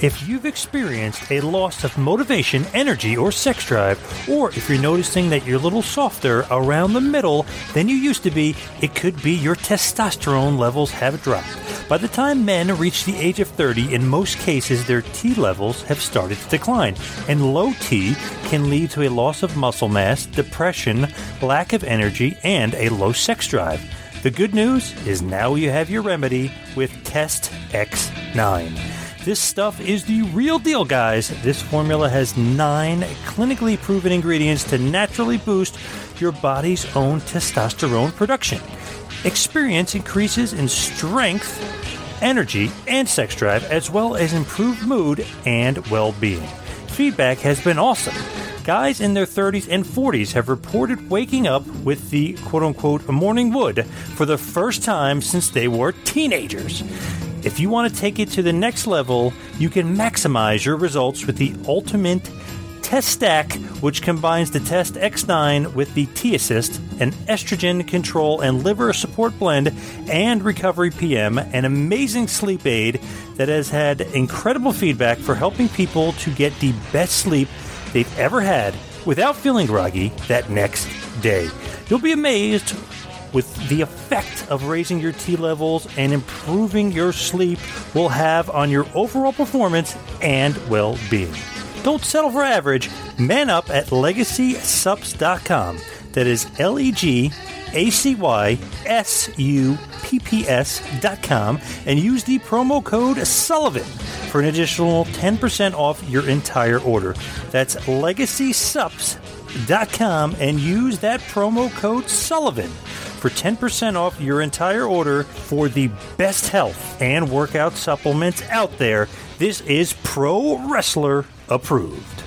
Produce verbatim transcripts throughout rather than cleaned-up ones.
If you've experienced a loss of motivation, energy, or sex drive, or if you're noticing that you're a little softer around the middle than you used to be, it could be your testosterone levels have dropped. By the time men reach the age of thirty, in most cases their T levels have started to decline, and low T can lead to a loss of muscle mass, depression, lack of energy, and a low sex drive. The good news is now you have your remedy with Test X nine. This stuff is the real deal, guys. This formula has nine clinically proven ingredients to naturally boost your body's own testosterone production. Experience increases in strength, energy, and sex drive, as well as improved mood and well-being. Feedback has been awesome. Guys in their thirties and forties have reported waking up with the quote-unquote morning wood for the first time since they were teenagers. If you want to take it to the next level, you can maximize your results with the Ultimate Test Stack, which combines the Test X nine with the T-Assist, an estrogen control and liver support blend, and Recovery P M, an amazing sleep aid that has had incredible feedback for helping people to get the best sleep they've ever had without feeling groggy that next day. You'll be amazed with the effect of raising your T levels and improving your sleep will have on your overall performance and well-being. Don't settle for average. Man up at legacy sups dot com. That is L E G A C Y S U P P S dot com and use the promo code Sullivan for an additional ten percent off your entire order. That's legacy sups dot com and use that promo code Sullivan for ten percent off your entire order for the best health and workout supplements out there. This is Pro Wrestler approved.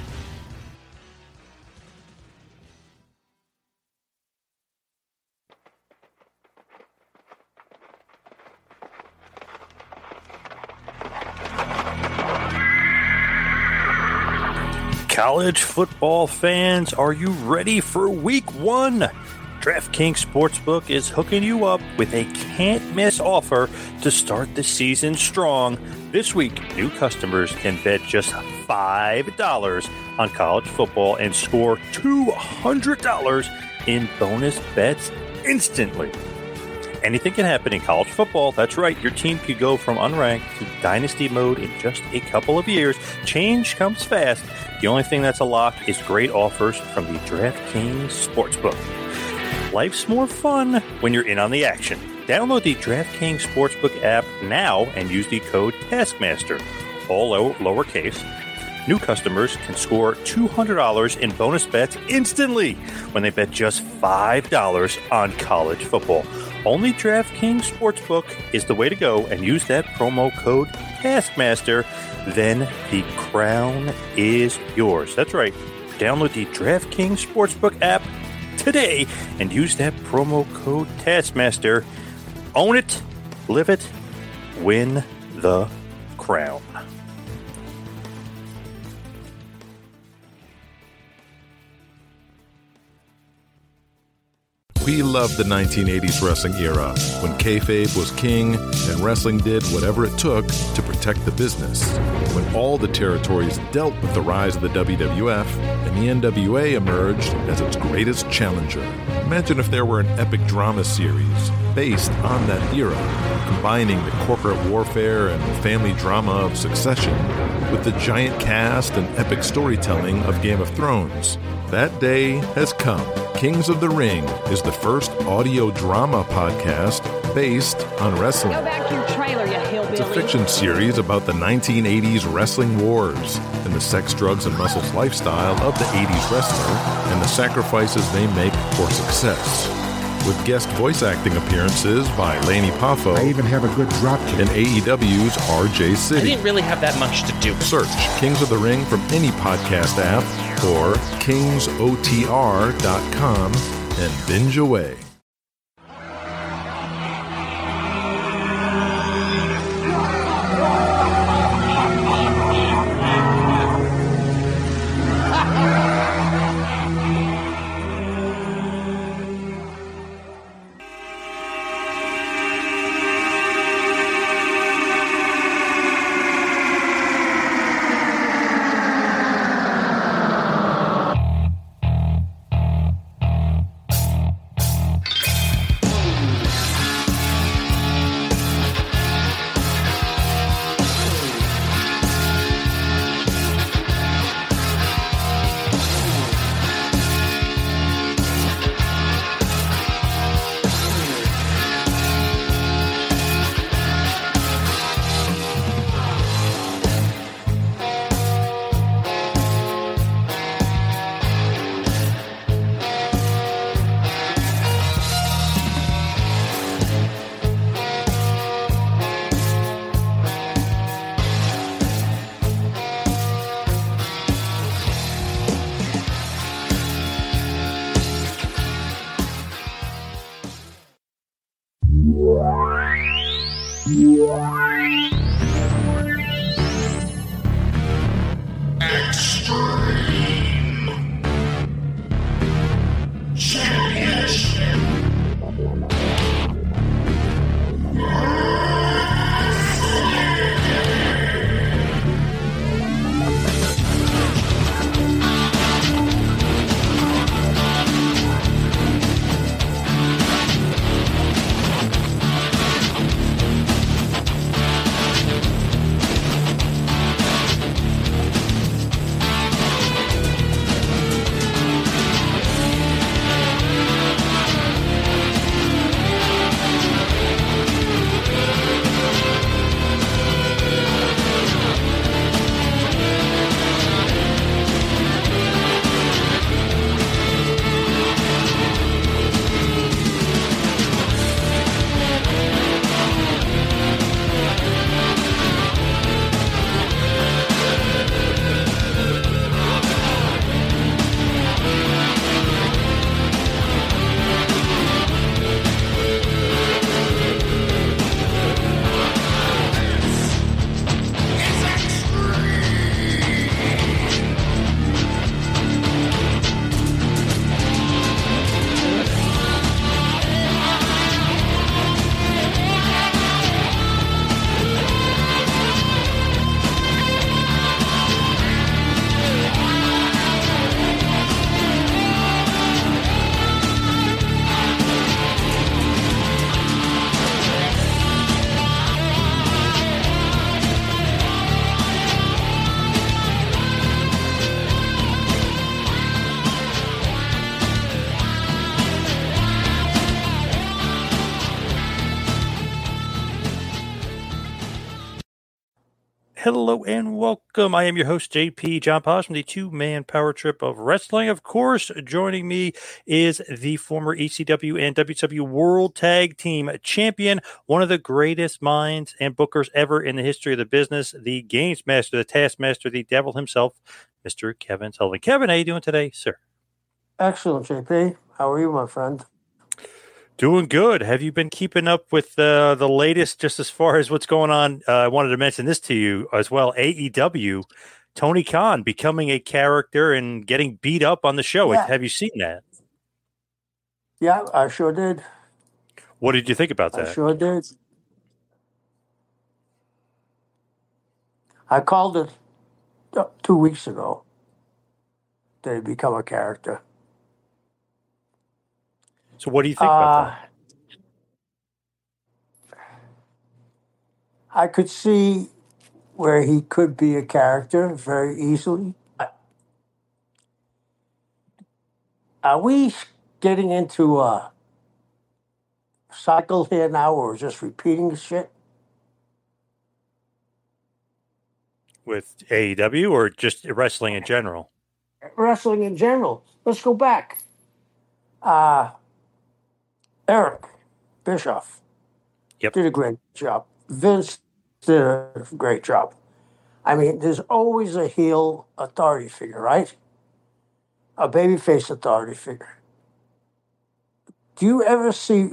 College football fans, are you ready for week one? DraftKings Sportsbook is hooking you up with a can't-miss offer to start the season strong. This week, new customers can bet just five dollars on college football and score two hundred dollars in bonus bets instantly. Anything can happen in college football. That's right. Your team could go from unranked to dynasty mode in just a couple of years. Change comes fast. The only thing that's a lock is great offers from the DraftKings Sportsbook. Life's more fun when you're in on the action. Download the DraftKings Sportsbook app now and use the code Taskmaster, all low, lowercase. New customers can score two hundred dollars in bonus bets instantly when they bet just five dollars on college football. Only DraftKings Sportsbook is the way to go, and use that promo code Taskmaster. Then the crown is yours. That's right. Download the DraftKings Sportsbook app today and use that promo code Taskmaster. Own it, live it, win the crown. We loved the nineteen eighties wrestling era, when kayfabe was king and wrestling did whatever it took to protect the business. When all the territories dealt with the rise of the W W F and the N W A emerged as its greatest challenger. Imagine if there were an epic drama series based on that era, combining the corporate warfare and family drama of Succession with the giant cast and epic storytelling of Game of Thrones. That day has come. Kings of the Ring is the first audio drama podcast based on wrestling. Go back to your trailer, you hillbilly. It's a fiction series about the nineteen eighties wrestling wars and the sex, drugs, and muscles lifestyle of the eighties wrestler and the sacrifices they make for success. With guest voice acting appearances by Laney Poffo. I even have a good drop kick. And A E W's R J City. I didn't really have that much to do. Search Kings of the Ring from any podcast app or kings o t r dot com and binge away. Hello and welcome. I am your host, J P John Paz from the two man power trip of wrestling. Of course, joining me is the former E C W and W C W World Tag Team Champion, one of the greatest minds and bookers ever in the history of the business, the Games Master, the Taskmaster, the Devil himself, Mister Kevin Sullivan. Kevin, how you doing today, sir? Excellent, J P. How are you, my friend? Doing good. Have you been keeping up with uh, the latest just as far as what's going on? Uh, I wanted to mention this to you as well. A E W, Tony Khan becoming a character and getting beat up on the show. Yeah. Have you seen that? Yeah, I sure did. What did you think about that? I sure did. I called it uh, two weeks ago that he'd become a character. So what do you think about that? Uh, I could see where he could be a character very easily. I- Are we getting into a cycle here now where we're just repeating shit? With A E W or just wrestling in general? Wrestling in general. Let's go back. Uh, Eric Bischoff Yep. did a great job. Vince did a great job. I mean, there's always a heel authority figure, right? A babyface authority figure. Do you ever see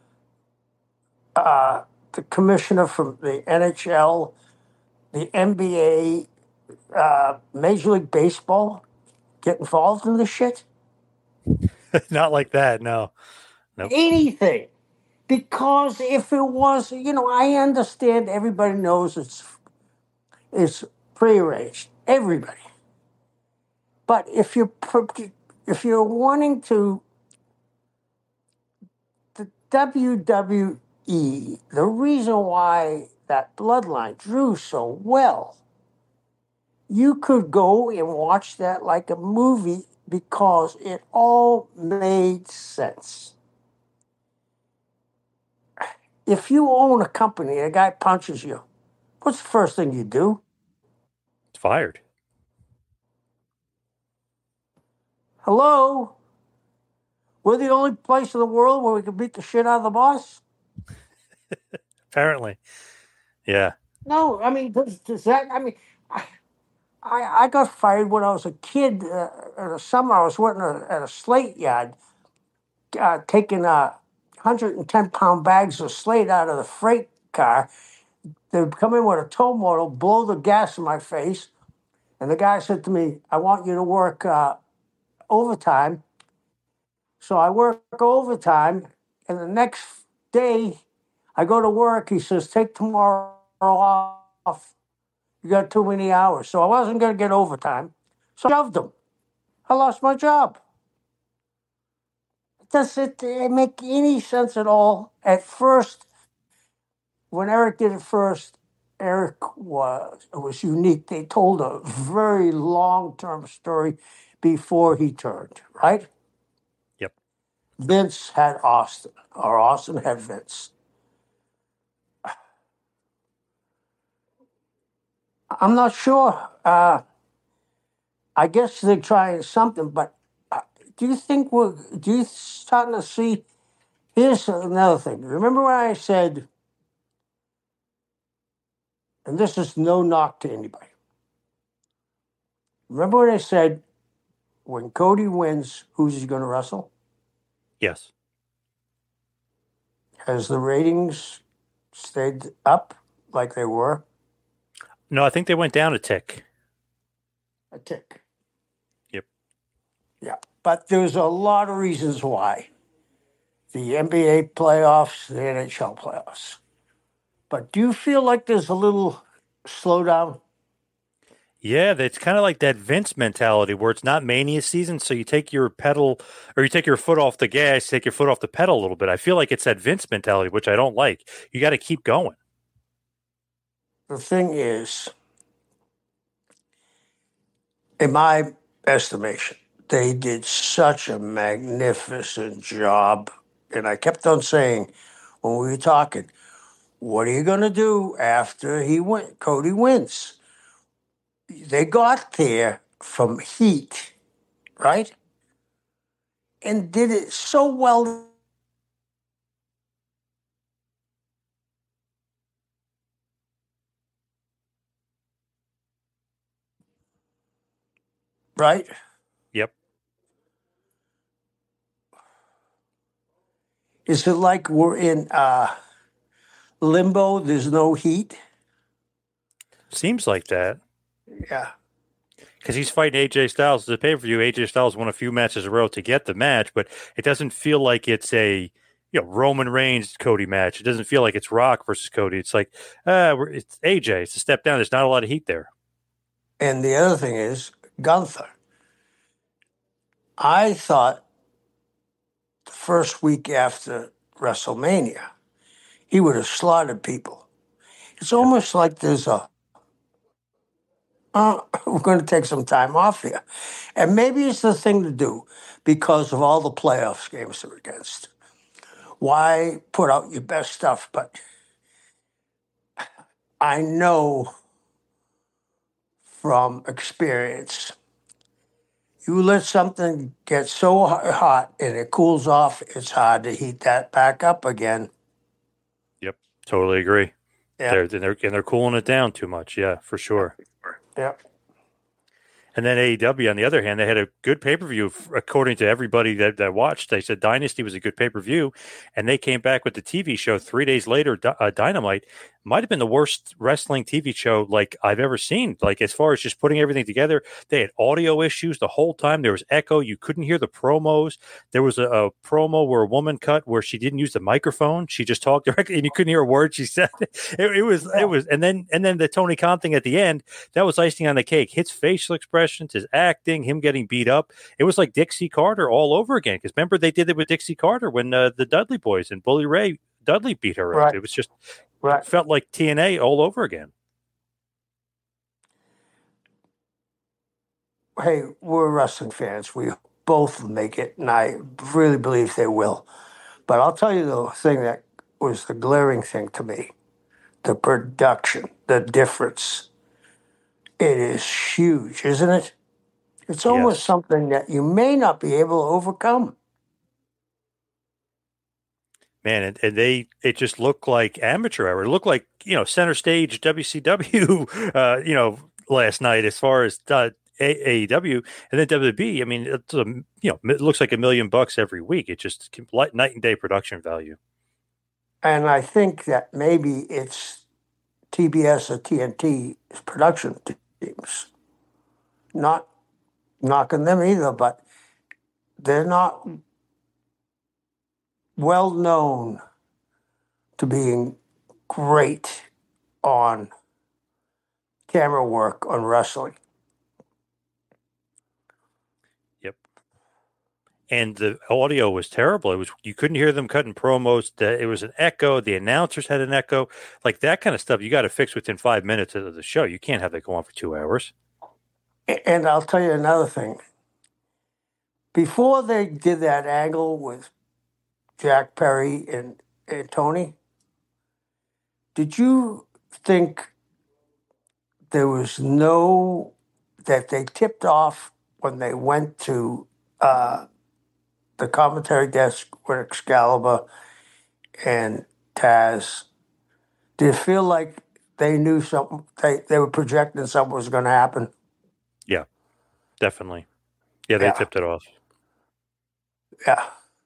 uh, the commissioner from the N H L, the N B A, uh, Major League Baseball get involved in this shit? Not like that, no. Nope. Anything. Because if it was, you know, I understand everybody knows it's it's prearranged. Everybody. But if you're if you're wanting to, the W W E, the reason why that bloodline drew so well, you could go and watch that like a movie because it all made sense. If you own a company and a guy punches you, what's the first thing you do? It's fired. Hello? We're the only place in the world where we can beat the shit out of the boss? Apparently. Yeah. No, I mean, does, does that, I mean, I, I, I got fired when I was a kid. Uh, in the summer, I was working at a slate yard, uh, taking uh, one hundred ten pound bags of slate out of the freight car. They would come in with a tow motor, blow the gas in my face. And the guy said to me, I want you to work uh, overtime. So I work overtime. And the next day, I go to work. He says, take tomorrow off. You got too many hours. So I wasn't going to get overtime. So I shoved him. I lost my job. Does it make any sense at all? At first, when Eric did it first, Eric was was unique. They told a very long-term story before he turned, right? Yep. Vince had Austin, or Austin had Vince. I'm not sure. Uh, I guess they're trying something, but uh, do you think we're, do you starting to see, here's another thing. Remember when I said, and this is no knock to anybody. Remember when I said, when Cody wins, who's he going to wrestle? Yes. Has the ratings stayed up like they were? No, I think they went down a tick. A tick. Yep. Yeah. But there's a lot of reasons why. The N B A playoffs, the N H L playoffs. But do you feel like there's a little slowdown? Yeah, it's kind of like that Vince mentality where it's not Mania season, so you take your pedal or you take your foot off the gas, take your foot off the pedal a little bit. I feel like it's that Vince mentality, which I don't like. You got to keep going. The thing is, in my estimation, they did such a magnificent job. And I kept on saying, when we were talking, what are you going to do after he win? Cody wins? they got there from heat, right? And did it so well. Right? Yep. Is it like we're in uh, limbo? There's no heat? Seems like that. Yeah. Because he's fighting A J Styles. The pay-per-view, A J Styles won a few matches in a row to get the match, but it doesn't feel like it's a you know Roman Reigns Cody match. It doesn't feel like it's Rock versus Cody. It's like, uh, we're, it's A J. It's a step down. There's not a lot of heat there. And the other thing is Gunther. I thought the first week after WrestleMania, he would have slaughtered people. It's almost like there's a, uh, we're going to take some time off here. And maybe it's the thing to do because of all the playoffs games they're against. Why put out your best stuff? But I know from experience, you let something get so hot and it cools off, it's hard to heat that back up again. Yep, totally agree. Yeah. They're, they're, and they're cooling it down too much. Yeah, for sure. Yeah. And then A E W, on the other hand, they had a good pay-per-view, according to everybody that, that watched. They said Dynasty was a good pay-per-view, and they came back with the T V show three days later, uh, Dynamite. Might have been the worst wrestling T V show like I've ever seen. Like as far as just putting everything together, they had audio issues the whole time. There was echo. You couldn't hear the promos. There was a, a promo where a woman cut where she didn't use the microphone. She just talked directly, and you couldn't hear a word she said. It, it was, it was, and then and then the Tony Khan thing at the end, that was icing on the cake. His facial expressions, his acting, him getting beat up. It was like Dixie Carter all over again. Because remember they did it with Dixie Carter when uh, the Dudley Boys and Bully Ray Dudley beat her Right. up. It was just. Right. Felt like T N A all over again. Hey, we're wrestling fans. We both make it, and I really believe they will. But I'll tell you the thing that was the glaring thing to me, the production, the difference. It is huge, isn't it? It's almost Yes. something that you may not be able to overcome. Man, and, and they it just looked like amateur hour. It looked like, you know, center stage W C W, uh, you know, last night as far as uh, A E W and then W W E. I mean, it's a, you know, it looks like a million bucks every week. It just night and day production value. And I think that maybe it's T B S or T N T production teams. Not knocking them either, but they're not well known to being great on camera work on wrestling. Yep. And the audio was terrible. It was you couldn't hear them cutting promos. It was an echo. The announcers had an echo. Like that kind of stuff you got to fix within five minutes of the show. You can't have that go on for two hours. And I'll tell you another thing. Before they did that angle with Jack Perry and, and Tony, did you think there was no, that they tipped off when they went to uh, the commentary desk with Excalibur and Taz? Did it feel like they knew something, they, they were projecting something was going to happen? Yeah, definitely. Yeah, they Yeah. tipped it off. Yeah.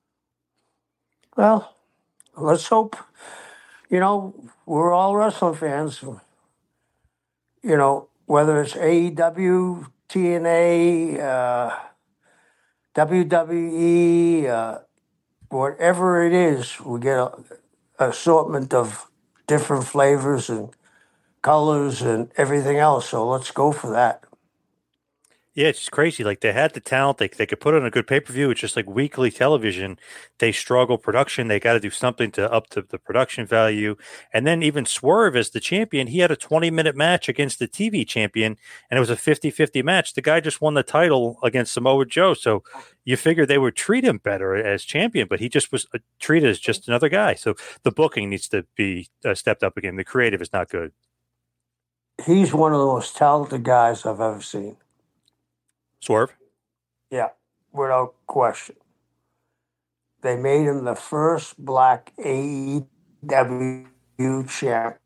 Well, let's hope, you know, we're all wrestling fans. You know, whether it's A E W, T N A, uh, W W E, uh, whatever it is, we get an assortment of different flavors and colors and everything else. So let's go for that. Yeah, it's just crazy. Like they had the talent, they they could put on a good pay per view. It's just like weekly television. They struggle production. They got to do something to up to the production value. And then even Swerve as the champion, he had a twenty minute match against the T V champion, and it was a fifty-fifty match. The guy just won the title against Samoa Joe, so you figure they would treat him better as champion, but he just was treated as just another guy. So the booking needs to be uh, stepped up again. The creative is not good. He's one of the most talented guys I've ever seen. Swerve? Yeah, without question. They made him the first black A E W champ.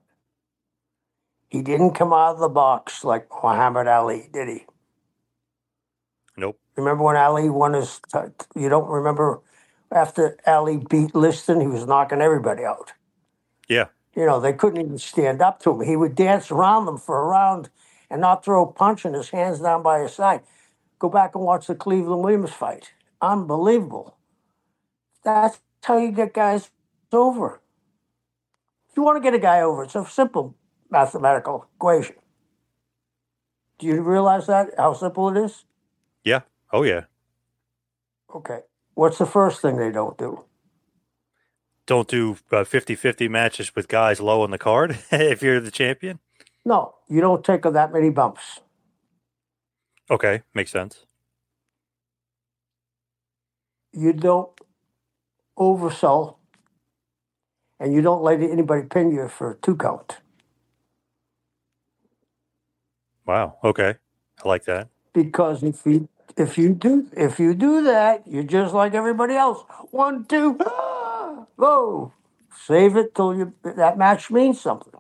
He didn't come out of the box like Muhammad Ali, did he? Nope. Remember when Ali won his? T- you don't remember after Ali beat Liston, he was knocking everybody out. Yeah. You know, they couldn't even stand up to him. He would dance around them for a round and not throw a punch and his hands down by his side. Go back and watch the Cleveland Williams fight. Unbelievable. That's how you get guys over. If you want to get a guy over, it's a simple mathematical equation. Do you realize that, how simple it is? Yeah. Oh, yeah. Okay. What's the first thing they don't do? Don't do uh, fifty-fifty matches with guys low on the card if you're the champion? No, you don't take that many bumps. Okay, makes sense. You don't oversell, and you don't let anybody pin you for a two count. Wow. Okay. I like that. Because if you if you do if you do that, you're just like everybody else. One, two, ah, go. Save it till you that match means something.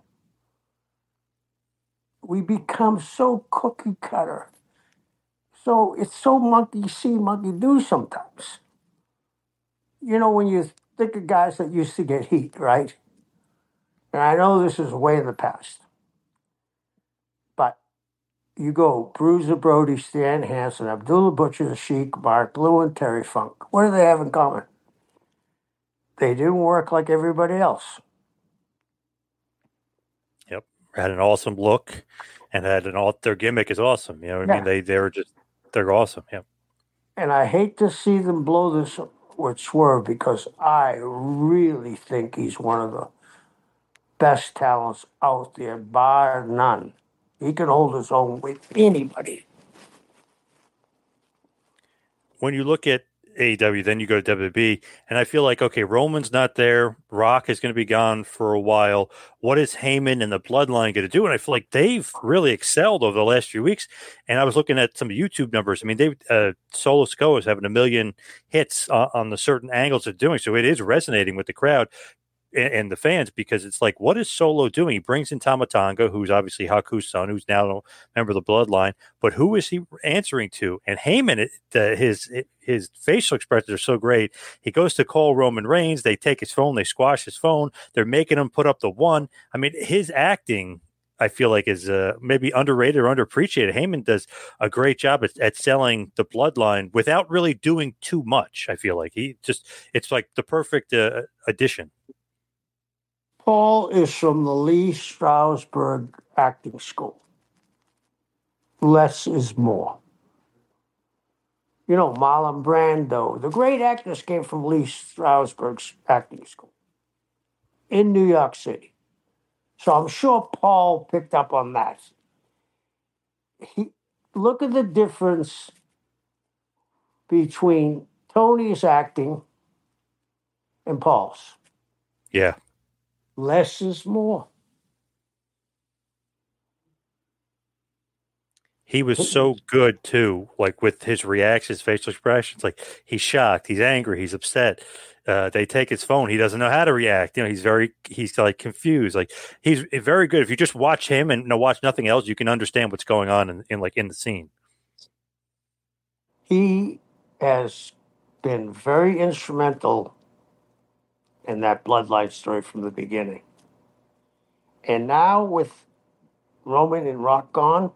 We become so cookie cutter. So it's so monkey see, monkey do sometimes. You know, when you think of guys that used to get heat, right? And I know this is way in the past. But you go Bruiser Brody, Stan Hansen, Abdullah Butcher, Sheik, Mark Blue, and Terry Funk. What do they have in common? They didn't work like everybody else. Yep. Had an awesome look and had an all their gimmick is awesome. You know what I Yeah. mean? They they were just they're awesome. Yeah. And I hate to see them blow this with Swerve because I really think he's one of the best talents out there, bar none. He can hold his own with anybody. When you look at A E W, then you go to W W E, and I feel like, okay, Roman's not there. Rock is going to be gone for a while. What is Heyman and the Bloodline going to do? And I feel like they've really excelled over the last few weeks. And I was looking at some YouTube numbers. I mean, they uh, Solo Sikoa is having a million hits uh, on the certain angles they're doing, so it is resonating with the crowd and, and the fans because it's like, what is Solo doing? He brings in Tama Tonga, who's obviously Haku's son, who's now a member of the Bloodline, but who is he answering to? And Heyman, it, uh, his his facial expressions are so great. He goes to call Roman Reigns. They take his phone. They squash his phone. They're making him put up the one. I mean, his acting, I feel like, is uh, maybe underrated or underappreciated. Heyman does a great job at, at selling the Bloodline without really doing too much. I feel like he just, it's like the perfect uh, addition. Paul is from the Lee Strasberg acting school. Less is more. You know, Marlon Brando, the great actors came from Lee Strasberg's acting school in New York City. So I'm sure Paul picked up on that. He, look at the difference between Tony's acting and Paul's. Yeah. Less is more. He was so good too, like with his reactions, facial expressions. Like he's shocked, he's angry, he's upset. Uh, they take his phone. He doesn't know how to react. You know, he's very, he's like confused. Like he's very good. If you just watch him and you know, watch nothing else, you can understand what's going on in, in like in the scene. He has been very instrumental in that Bloodline story from the beginning. And now with Roman and Rock gone,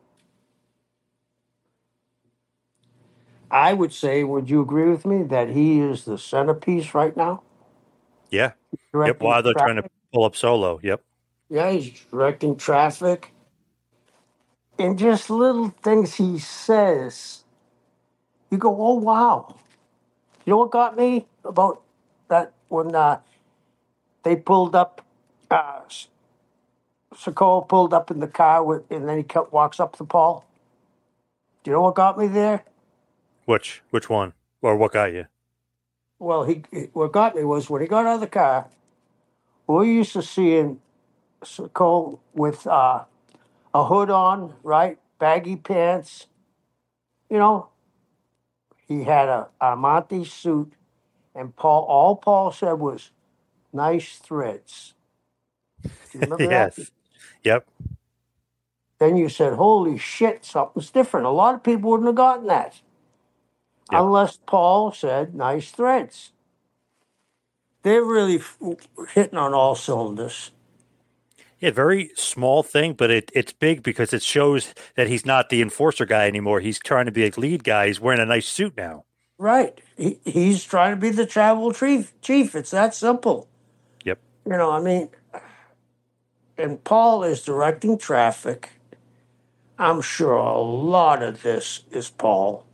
I would say, would you agree with me that he is the centerpiece right now? Yeah. Directing Yep. While they're traffic. trying to pull up Solo. Yep. Yeah, he's directing traffic. And just little things he says, you go, oh, wow. You know what got me about that when uh, they pulled up, uh, Sikoa pulled up in the car with, and then he kept, walks up to Paul. Do you know what got me there? Which which one or what got you? Well, he what got me was when he got out of the car, we used to seeing Sikoa with uh, a hood on, right? Baggy pants. You know, he had a Armani suit, and Paul. All Paul said was nice threads. Do you remember that? Yes. Yep. Then you said, "Holy shit, something's different." A lot of people wouldn't have gotten that Yep. unless Paul said nice threads. They're really f- hitting on all cylinders. Yeah, very small thing, but it, it's big because it shows that he's not the enforcer guy anymore. He's trying to be a lead guy. He's wearing a nice suit now. Right. He, he's trying to be the travel chief. Chief. It's that simple. Yep. You know, I mean, and Paul is directing traffic. I'm sure a lot of this is Paul.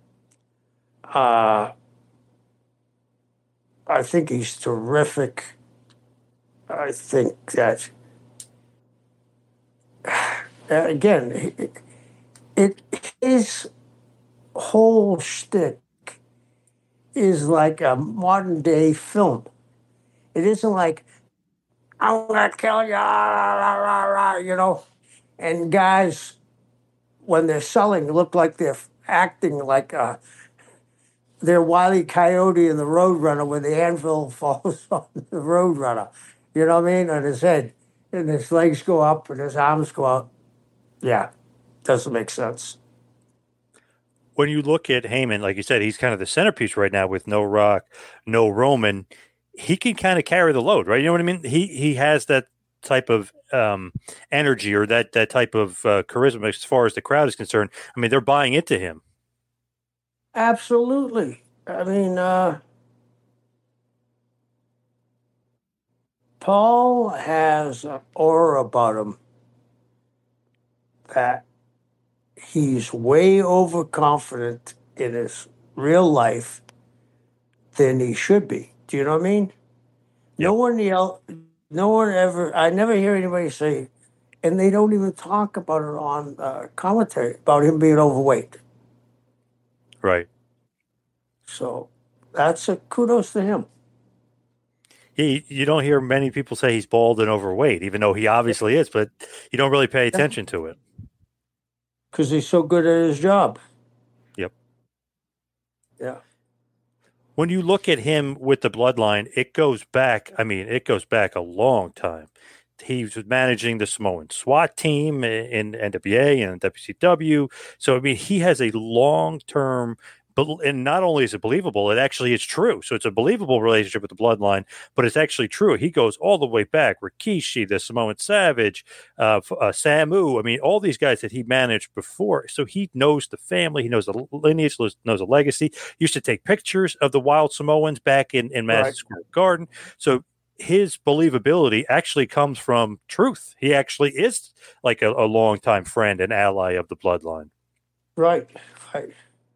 Uh, I think he's terrific. I think that, again, it, it his whole shtick is like a modern day film. It isn't like, I'm gonna kill you, rah, rah, rah, rah, you know. And guys, when they're selling, look like they're acting like uh, they're Wile E. Coyote in the Roadrunner when the anvil falls on the Roadrunner. You know what I mean? On his head. And his legs go up and his arms go out. Yeah, doesn't make sense. When you look at Heyman, like you said, he's kind of the centerpiece right now with no Rock, no Roman. He can kind of carry the load, right? You know what I mean? He he has that type of um, energy or that that type of uh, charisma as far as the crowd is concerned. I mean, they're buying into him. Absolutely. I mean, uh, Paul has an aura about him that he's way overconfident in his real life than he should be. Do you know what I mean? No Yep. one else, no one ever, I never hear anybody say, and they don't even talk about it on uh, commentary, about him being overweight. Right. So that's a kudos to him. He, you don't hear many people say he's bald and overweight, even though he obviously is, but you don't really pay attention to it. Because he's so good at his job. Yep. Yeah. When you look at him with the bloodline, it goes back. I mean, it goes back a long time. He was managing the Samoan SWAT team in N W A and W C W. So, I mean, he has a long-term, and not only is it believable, it actually is true. So it's a believable relationship with the bloodline, but it's actually true. He goes all the way back. Rikishi, the Samoan Savage, uh, uh, Samu. I mean, all these guys that he managed before. So he knows the family. He knows the lineage, knows the legacy. Used to take pictures of the Wild Samoans back in, in Madison Right. Square Garden. So his believability actually comes from truth. He actually is like a, a longtime friend and ally of the bloodline. Right. Right.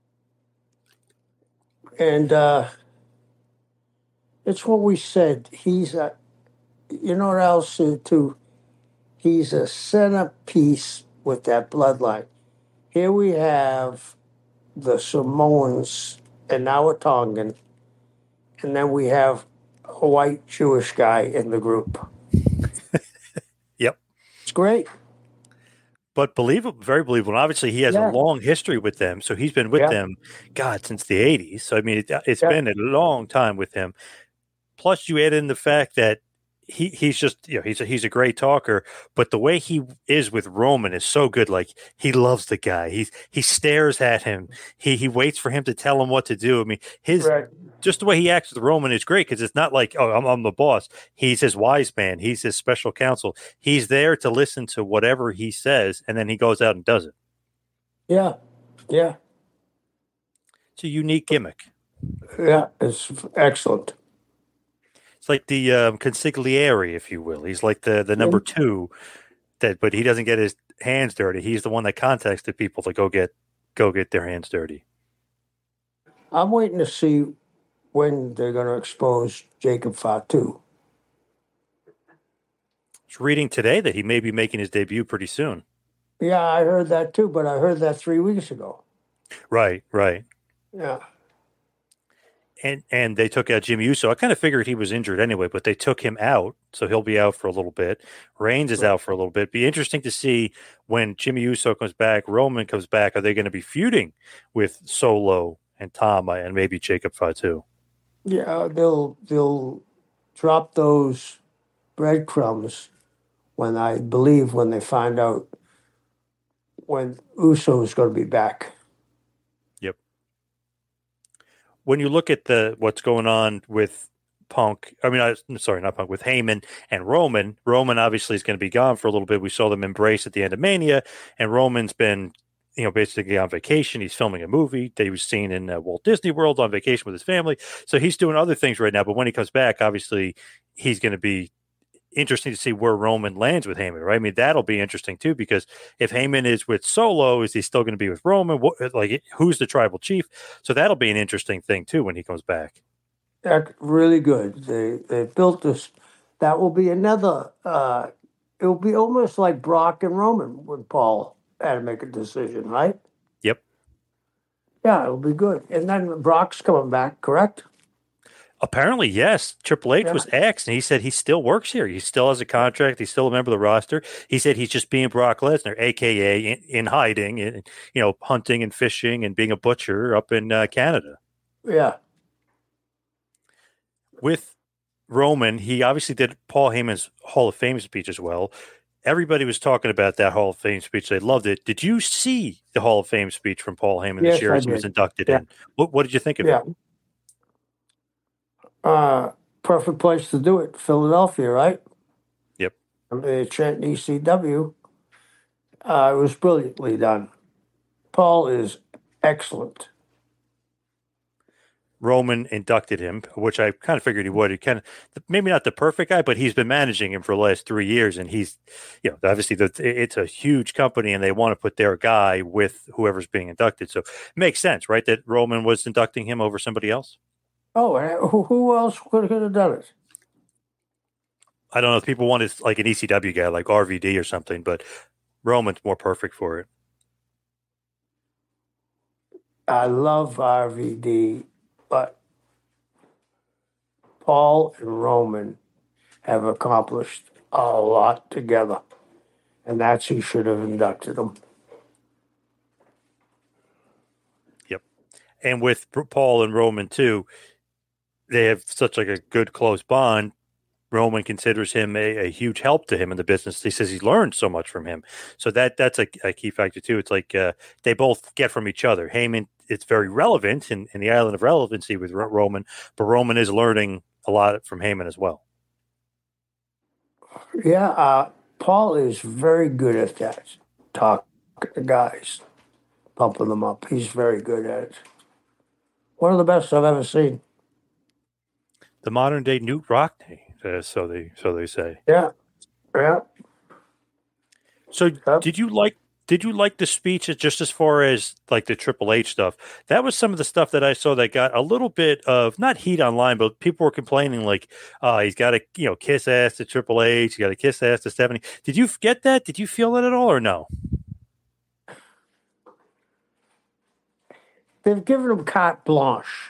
And uh, it's what we said. He's a, you know what else, uh, too? He's a centerpiece with that bloodline. Here we have the Samoans and now a Tongan, and then we have a white Jewish guy in the group. Yep. It's great. But believable, very believable. And obviously, he has Yeah. a long history with them. So he's been with Yeah. them, God, since the eighties. So, I mean, it, it's Yeah. been a long time with him. Plus, you add in the fact that he he's just, you know, he's a, he's a great talker, but the way he is with Roman is so good. Like, he loves the guy. He, he stares at him. He he waits for him to tell him what to do. I mean, his Right. just the way he acts with Roman is great because it's not like, oh, I'm, I'm the boss. He's his wise man. He's his special counsel. He's there to listen to whatever he says, and then he goes out and does it. Yeah. Yeah. It's a unique gimmick. Yeah. It's excellent. It's like the um, consigliere, if you will. He's like the, the number two, that, but he doesn't get his hands dirty. He's the one that contacts the people to go get go get their hands dirty. I'm waiting to see when they're going to expose Jacob Fatu. I was reading today that he may be making his debut pretty soon. Yeah, I heard that too, but I heard that three weeks ago. Right, right. Yeah. and and they took out Jimmy Uso. I kind of figured he was injured anyway, but they took him out, so he'll be out for a little bit. Reigns is out for a little bit. Be interesting to see when Jimmy Uso comes back, Roman comes back. Are they going to be feuding with Solo and Tama and maybe Jacob Fatu? Yeah, they'll they'll drop those breadcrumbs when I believe when they find out when Uso is going to be back. Yep. When you look at the what's going on with Punk, I mean, I, sorry, not Punk, with Heyman and Roman. Roman obviously is going to be gone for a little bit. We saw them embrace at the end of Mania, and Roman's been, you know, basically on vacation. He's filming a movie that he was seen in uh, Walt Disney World on vacation with his family. So he's doing other things right now. But when he comes back, obviously, he's going to be interesting to see where Roman lands with Heyman, right? I mean, that'll be interesting too, because if Heyman is with Solo, is he still going to be with Roman? What, like, who's the tribal chief? So that'll be an interesting thing too when he comes back. That's really good. They they built this. That will be another. Uh, it will be almost like Brock and Roman when Paul had to make a decision, right? Yep. Yeah, it'll be good. And then Brock's coming back, correct? Apparently, yes. Triple H Yeah. was asked, and he said he still works here. He still has a contract. He's still a member of the roster. He said he's just being Brock Lesnar, a k a in, in hiding, in, you know, hunting and fishing and being a butcher up in uh, Canada. Yeah. With Roman, he obviously did Paul Heyman's Hall of Fame speech as well. Everybody was talking about that Hall of Fame speech. They loved it. Did you see the Hall of Fame speech from Paul Heyman Yes, this year I as he was did. inducted Yeah. in? What, what did you think of Yeah. it? Uh, perfect place to do it. Philadelphia, right? Yep. I mean, Trenton E C W. Uh, it was brilliantly done. Paul is excellent. Roman inducted him, which I kind of figured he would. He kind of, maybe not the perfect guy, but he's been managing him for the last three years, and he's, you know, obviously the, it's a huge company, and they want to put their guy with whoever's being inducted. So it makes sense, right, that Roman was inducting him over somebody else. Oh, and who, who else could have done it? I don't know if people wanted like an E C W guy, like R V D or something, but Roman's more perfect for it. I love R V D, but Paul and Roman have accomplished a lot together, and that's who should have inducted them. Yep. And with Paul and Roman too, they have such like a good close bond. Roman considers him a, a huge help to him in the business. He says he's learned so much from him. So that that's a, a key factor too. It's like uh, they both get from each other. Heyman, it's very relevant in, in the island of relevancy with Roman, but Roman is learning a lot from Heyman as well. Yeah, uh, Paul is very good at that. Talk to guys, pumping them up. He's very good at it. One of the best I've ever seen. The modern day Newt Rockney, uh, so they so they say. Yeah, yeah. So Yep. did you like did you like the speech just as far as like the Triple H stuff? That was some of the stuff that I saw that got a little bit of not heat online, but people were complaining like, uh, he's got to, you know, kiss ass to Triple H, you got to kiss ass to Stephanie. Did you get that? Did you feel that at all or no? They've given him carte blanche.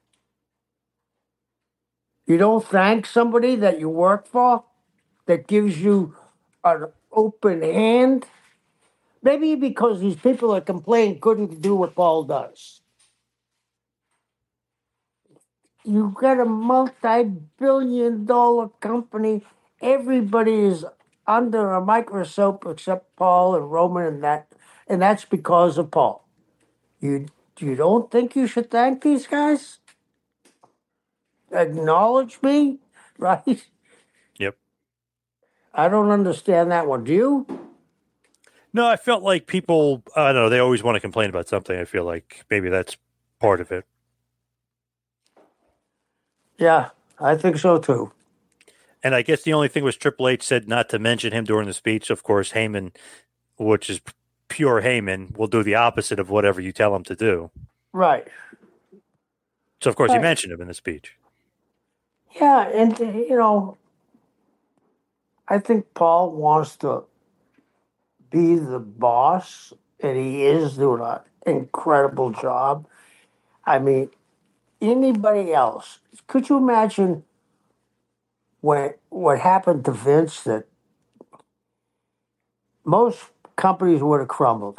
You don't thank somebody that you work for that gives you an open hand. Maybe because these people that complain couldn't do what Paul does. You got a multi-billion dollar company. Everybody is under a microscope except Paul and Roman and that, and that's because of Paul. You you don't think you should thank these guys? Acknowledge me, right? Yep. I don't understand that one. Do you? No, I felt like people, I don't know, they always want to complain about something. I feel like maybe that's part of it. Yeah, I think so too. And I guess the only thing was Triple H said not to mention him during the speech. Of course, Heyman, which is pure Heyman, will do the opposite of whatever you tell him to do. Right. So, of course, Right. he mentioned him in the speech. Yeah, and uh, you know, I think Paul wants to be the boss, and he is doing an incredible job. I mean, anybody else, could you imagine what what happened to Vince? That most companies would have crumbled,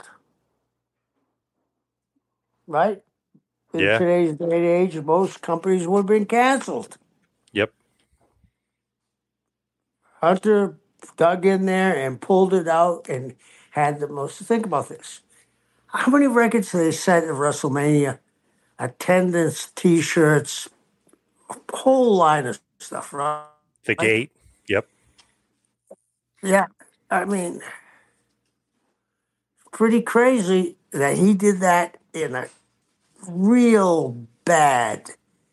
right? In Yeah. today's day and age, most companies would have been canceled. Yep. Hunter dug in there and pulled it out and had the most. Think about this. How many records did they set at WrestleMania? Attendance, T-shirts, a whole line of stuff, right? The gate. Yep. Yeah. I mean, pretty crazy that he did that in a real bad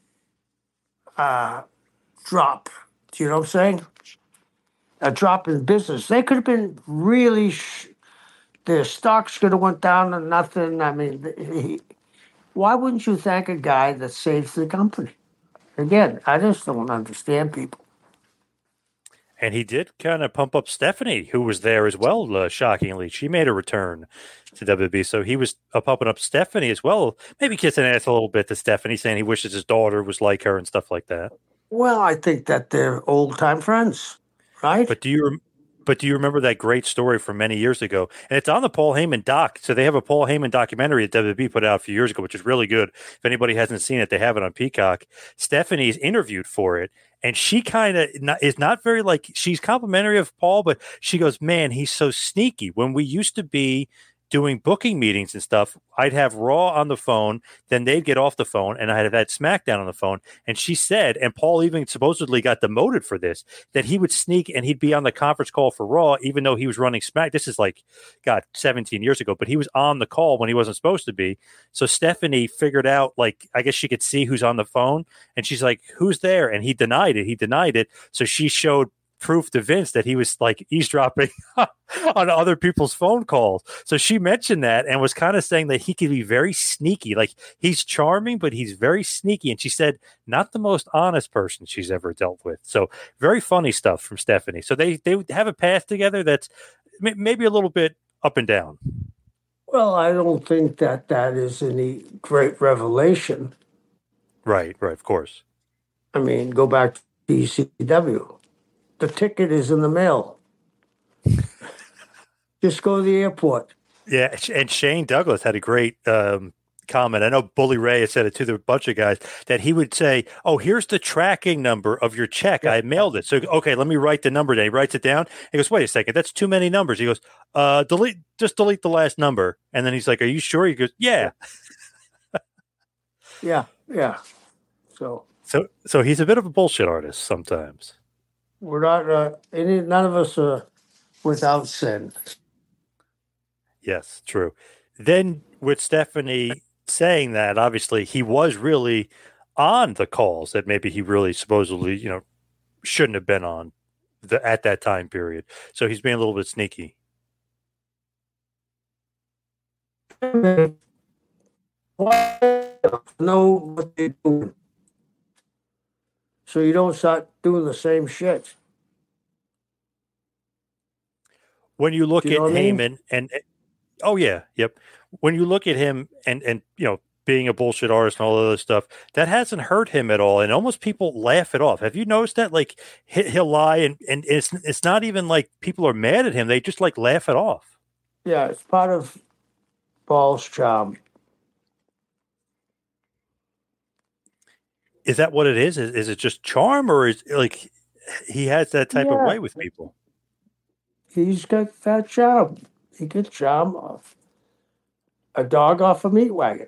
uh, drop. Do you know what I'm saying? A drop in business. They could have been really. Sh- their stocks could have went down to nothing. I mean, he, why wouldn't you thank a guy that saves the company? Again, I just don't understand people. And he did kind of pump up Stephanie, who was there as well, uh, shockingly. She made a return to W W E. So he was uh, pumping up Stephanie as well. Maybe kissing ass a little bit to Stephanie, saying he wishes his daughter was like her and stuff like that. Well, I think that they're old-time friends, right? But do you rem- but do you remember that great story from many years ago? And it's on the Paul Heyman doc. So they have a Paul Heyman documentary that W W E put out a few years ago, which is really good. If anybody hasn't seen it, they have it on Peacock. Stephanie's interviewed for it. And she kind of is not very like, she's complimentary of Paul, but she goes, man, he's so sneaky. When we used to be doing booking meetings and stuff, I'd have Raw on the phone, then they'd get off the phone, and I'd have had SmackDown on the phone. And she said, and Paul even supposedly got demoted for this, that he would sneak and he'd be on the conference call for Raw, even though he was running Smack. This is like, God, seventeen years ago, but he was on the call when he wasn't supposed to be. So Stephanie figured out, like, I guess she could see who's on the phone, and she's like, who's there? And he denied it. He denied it. So she showed proof to Vince that he was like eavesdropping on other people's phone calls. So she mentioned that and was kind of saying that he could be very sneaky. Like, he's charming, but he's very sneaky. And she said, not the most honest person she's ever dealt with. So very funny stuff from Stephanie. So they, they have a path together that's maybe a little bit up and down. Well, I don't think that that is any great revelation. Right, right, of course. I mean, go back to E C W. The ticket is in the mail. Just go to the airport. Yeah, and Shane Douglas had a great um, comment. I know Bully Ray had said it to the bunch of guys, that he would say, oh, here's the tracking number of your check. I mailed it. So, okay, let me write the number down. He writes it down. He goes, wait a second, that's too many numbers. He goes, uh, delete, just delete the last number. And then he's like, are you sure? He goes, yeah. Yeah, yeah. So, so, so he's a bit of a bullshit artist sometimes. We're not, uh, any, none of us are without sin. Yes, true. Then with Stephanie saying that, obviously he was really on the calls that maybe he really supposedly, you know, shouldn't have been on the, at that time period. So he's being a little bit sneaky. Know what they're doing. So you don't start doing the same shit. When you look Do you at know what I mean? Heyman and, oh yeah, yep. When you look at him and, and, you know, being a bullshit artist and all that other stuff, that hasn't hurt him at all. And almost people laugh it off. Have you noticed that? Like, he- he'll lie and, and it's, it's not even like people are mad at him. They just like laugh it off. Yeah, it's part of Paul's charm. Is that what it is? Is, is it just charm, or is like he has that type Yeah. of way with people? He's got that charm. He gets charm off a dog off a meat wagon.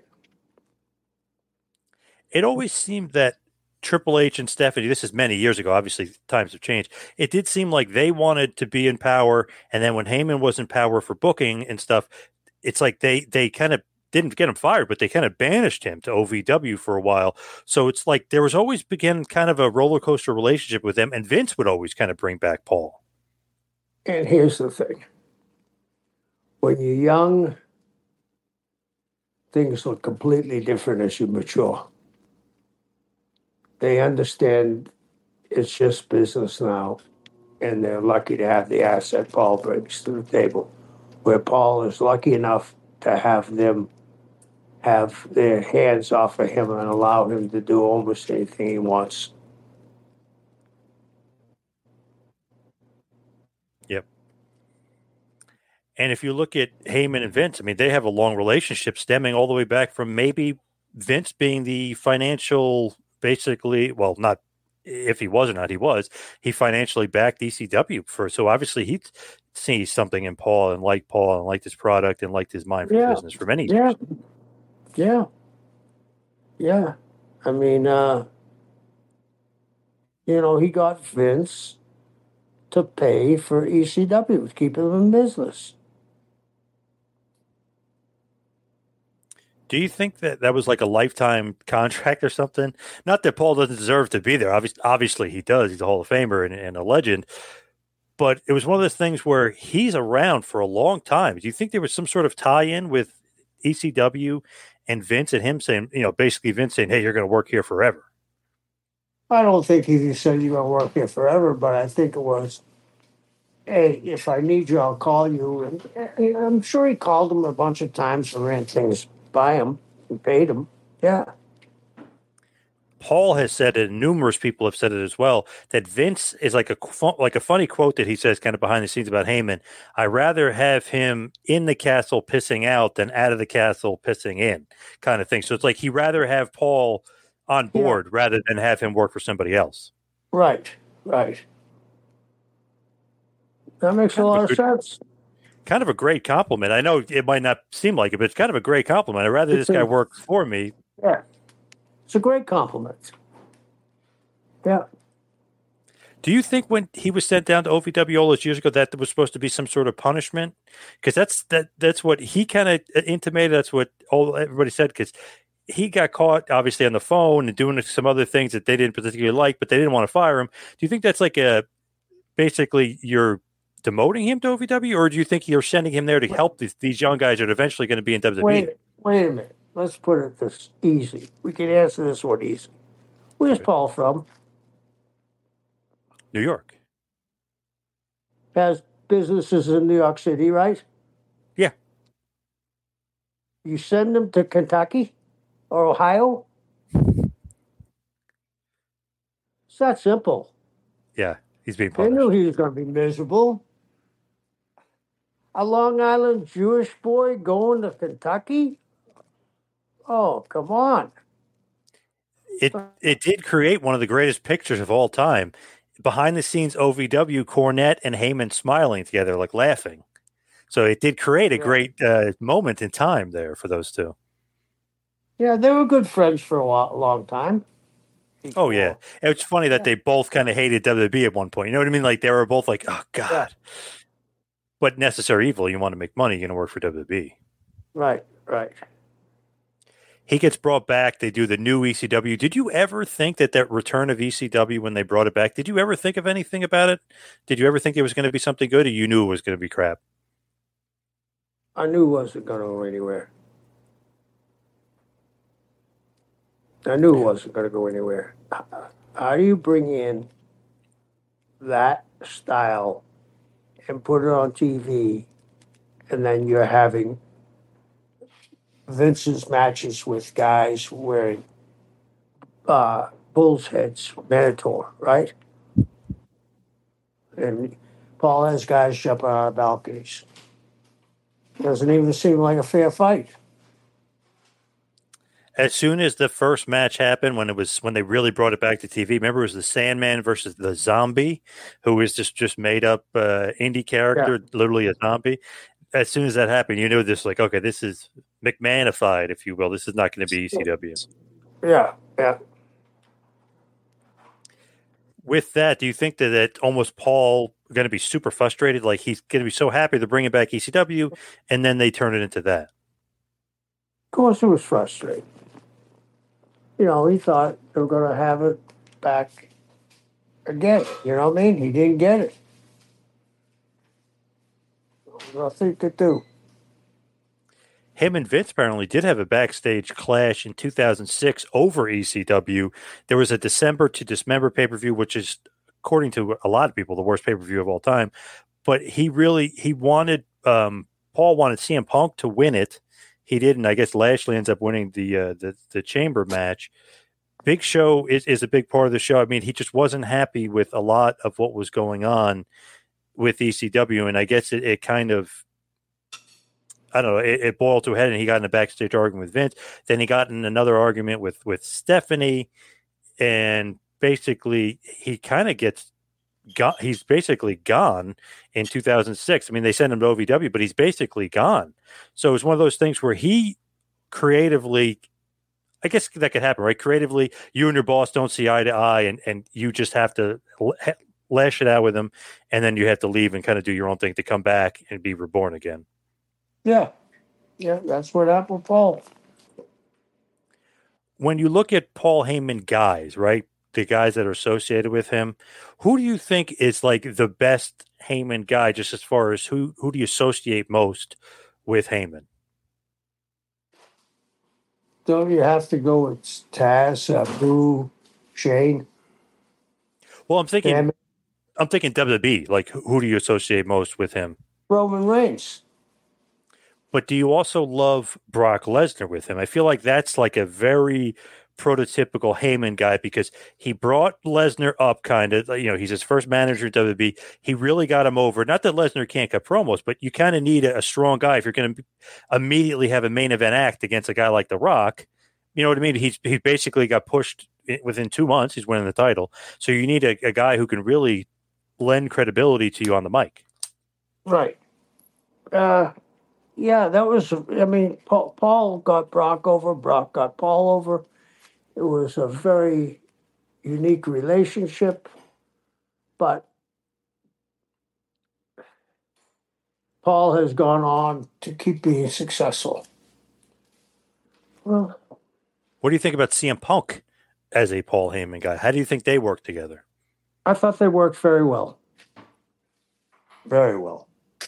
It always seemed that Triple H and Stephanie, this is many years ago, obviously times have changed. It did seem like they wanted to be in power. And then when Heyman was in power for booking and stuff, it's like they, they kind of didn't get him fired, but they kind of banished him to O V W for a while. So it's like there was always began kind of a roller coaster relationship with them. And Vince would always kind of bring back Paul. And here's the thing. When you're young, things look completely different as you mature. They understand it's just business now, and they're lucky to have the asset Paul brings to the table, where Paul is lucky enough to have them have their hands off of him and allow him to do almost anything he wants. Yep. And if you look at Heyman and Vince, I mean, they have a long relationship stemming all the way back from maybe Vince being the financial, basically, well, not if he was or not, he was, he financially backed E C W for, so obviously he sees something in Paul and liked Paul and liked his product and liked his mind for Yeah. business for many Yeah. years. Yeah. Yeah. I mean, uh, you know, he got Vince to pay for E C W to keep him in business. Do you think that that was like a lifetime contract or something? Not that Paul doesn't deserve to be there. Obviously, obviously he does. He's a Hall of Famer and, and a legend. But it was one of those things where he's around for a long time. Do you think there was some sort of tie-in with E C W and Vince and him saying, you know, basically Vince saying, hey, you're going to work here forever? I don't think he said you're going to work here forever, but I think it was, hey, if I need you, I'll call you. And I'm sure he called him a bunch of times and ran things by him and paid him. Yeah. Paul has said it, and numerous people have said it as well, that Vince is like a like a funny quote that he says kind of behind the scenes about Heyman. I rather have him in the castle pissing out than out of the castle pissing in, kind of thing. So it's like he'd rather have Paul on board yeah. rather than have him work for somebody else. Right, right. That makes kind a lot of, good, of sense. Kind of a great compliment. I know it might not seem like it, but it's kind of a great compliment. I'd rather it's this a, guy work for me. Yeah. It's a great compliment. Yeah. Do you think when he was sent down to O V W all those years ago that there was supposed to be some sort of punishment? Because that's that that's what he kind of intimated. That's what all everybody said. Because he got caught obviously on the phone and doing some other things that they didn't particularly like, but they didn't want to fire him. Do you think that's like a basically you're demoting him to O V W, or do you think you're sending him there to help these, these young guys that are eventually going to be in W W E? Wait, wait a minute. Let's put it this easy. We can answer this one easy. Where's okay. Paul from? New York. Has businesses in New York City, right? Yeah. You send him to Kentucky or Ohio? It's that simple. Yeah, he's being punished. They knew he was going to be miserable. A Long Island Jewish boy going to Kentucky? Oh, come on. It it did create one of the greatest pictures of all time. Behind the scenes, O V W, Cornette, and Heyman smiling together, like laughing. So it did create a yeah. great uh, moment in time there for those two. Yeah, they were good friends for a, while, a long time. Oh, yeah. It's funny that yeah. they both kind of hated W W E at one point. You know what I mean? Like, they were both like, oh, God. Yeah. But necessary evil, you want to make money, you're going to work for W W E. Right, right. He gets brought back. They do the new E C W. Did you ever think that that return of E C W when they brought it back, did you ever think of anything about it? Did you ever think it was going to be something good, or you knew it was going to be crap? I knew it wasn't going to go anywhere. I knew it wasn't going to go anywhere. How do you bring in that style and put it on T V, and then you're having Vince's matches with guys wearing uh, bull's heads, Minotaur, right? And Paul has guys jumping out of balconies. Doesn't even seem like a fair fight. As soon as the first match happened, when it was when they really brought it back to T V, remember it was the Sandman versus the Zombie, who is just just made up uh, indie character, yeah. literally a zombie. As soon as that happened, you knew this, like, okay, this is McMahonified, if you will. This is not going to be E C W. Yeah, yeah. With that, do you think that, that almost Paul going to be super frustrated? Like, he's going to be so happy they're bringing back E C W, and then they turn it into that? Of course he was frustrated. You know, he thought they were going to have it back again. You know what I mean? He didn't get it. Nothing to do. Him and Vince apparently did have a backstage clash in two thousand six over E C W. There was a December to Dismember pay-per-view, which is, according to a lot of people, the worst pay-per-view of all time. But he really, he wanted, um, Paul wanted C M Punk to win it. he did, and I guess Lashley ends up winning the uh, the the chamber match. Big Show is, is a big part of the show. I mean, he just wasn't happy with a lot of what was going on with E C W, and I guess it, it kind of, I don't know, it, it boiled to a head, and he got in a backstage argument with Vince. Then he got in another argument with, with Stephanie, and basically he kind of gets got. He's basically gone in two thousand six. I mean, they sent him to O V W, but he's basically gone. So it's one of those things where he creatively, I guess that could happen, right? Creatively, you and your boss don't see eye to eye, and, and you just have to lash it out with him, and then you have to leave and kind of do your own thing to come back and be reborn again. Yeah. Yeah, that's what happened with Paul. When you look at Paul Heyman guys, right, the guys that are associated with him, who do you think is like the best Heyman guy, just as far as who, who do you associate most with Heyman? Don't you have to go with Taz, Sabu, Shane? Well, I'm thinking, Damn it. I'm thinking W W E. Like, who do you associate most with him? Roman Reigns. But do you also love Brock Lesnar with him? I feel like that's like a very prototypical Heyman guy because he brought Lesnar up kind of, you know, he's his first manager at W W E. He really got him over. Not that Lesnar can't cut promos, but you kind of need a, a strong guy if you're going to immediately have a main event act against a guy like The Rock. You know what I mean? He's he basically got pushed within two months. He's winning the title. So you need a, a guy who can really lend credibility to you on the mic. Right. Uh, yeah, that was, I mean, Paul, Paul got Brock over, Brock got Paul over. It was a very unique relationship, but Paul has gone on to keep being successful. Well, what do you think about C M Punk as a Paul Heyman guy? How do you think they work together? I thought they worked very well. Very well.